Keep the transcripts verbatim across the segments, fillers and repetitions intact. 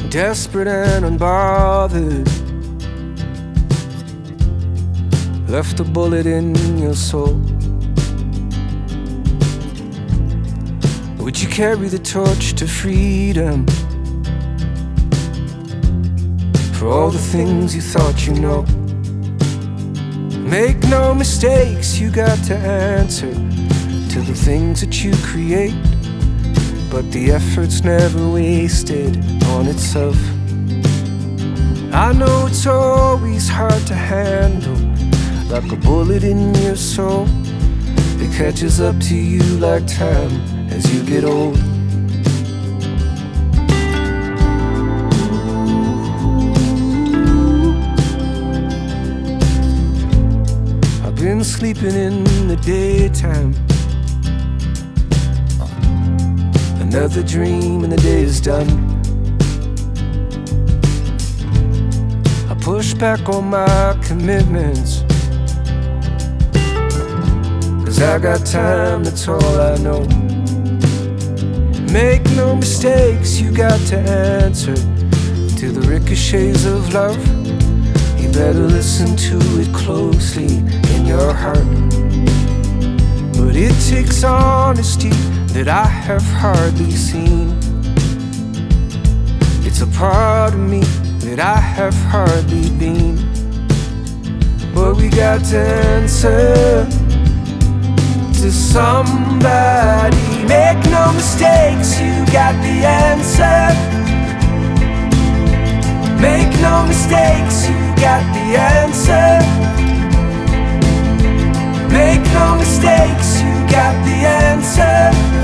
desperate and unbothered, left a bullet in your soul. Would you carry the torch to freedom for all the things you thought you know? Make no mistakes, you got to answer to the things that you create, but the effort's never wasted on itself. I know it's always hard to handle, like a bullet in your soul. It catches up to you like time as you get old. I've been sleeping in the daytime, another dream and the day is done. I push back on my commitments, 'cause I got time, that's all I know. Make no mistakes, you got to answer to the ricochets of love. You better listen to it closely in your heart. But it takes honesty that I have hardly seen. It's a part of me that I have hardly been. But we got to answer to somebody. Make no mistakes, you got the answer. Make no mistakes, you got the answer. Make no mistakes, you got the answer.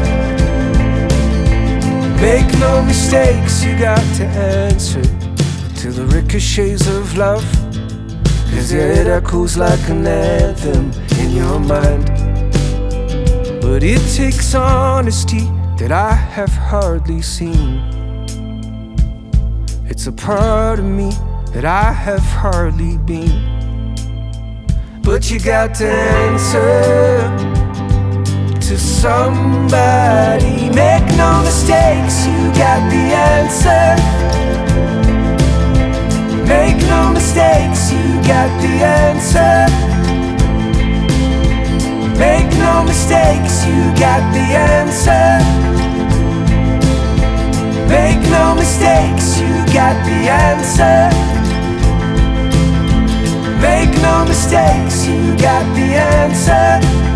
Make no mistakes, you got to answer to the ricochets of love, 'cause it echoes like an anthem in your mind. But it takes honesty that I have hardly seen. It's a part of me that I have hardly been. But you got to answer to somebody. Make no mistakes, you got the answer. Make no mistakes, you got the answer. Make no mistakes, you got the answer. Make no mistakes, you got the answer. Make no mistakes, you got the answer.